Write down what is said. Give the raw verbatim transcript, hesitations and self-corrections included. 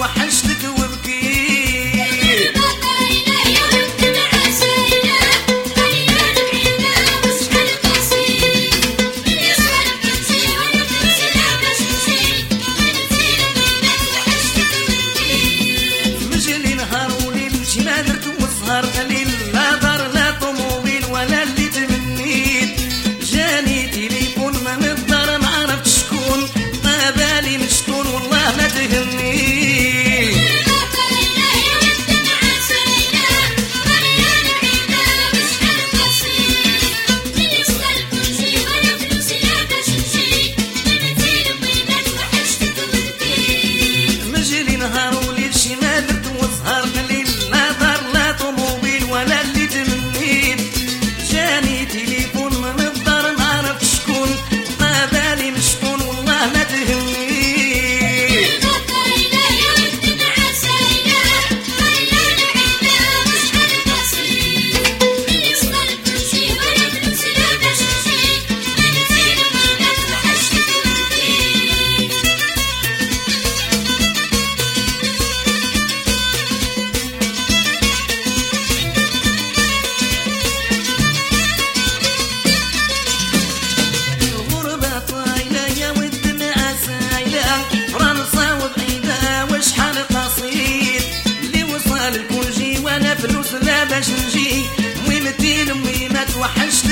توحشتك وبكيت. مجلي نهار وليل شي ما درت وسهر قليل، لا دار لا طوموبيل ولا اللي تمنيت. جاني تليفون من الدار ما عرفت شكون، طابالي من شكون والله ما تهمنيت. مجلي نهار وليل شي ما درت وسهر قليل، لا دار لا طوموبيل ولا اللي تمنيت. جاني تليفون من الدار ما عرفت شكون، طابالي من شكون والله ما تهمنيت. الغربة طايلة يا والدمعة سايلة، فرنسا وبعيدة وشحال قصير. اللي وصل الكونجي وانا فلوس لا باش نجي، وين تيل وين ما توحشت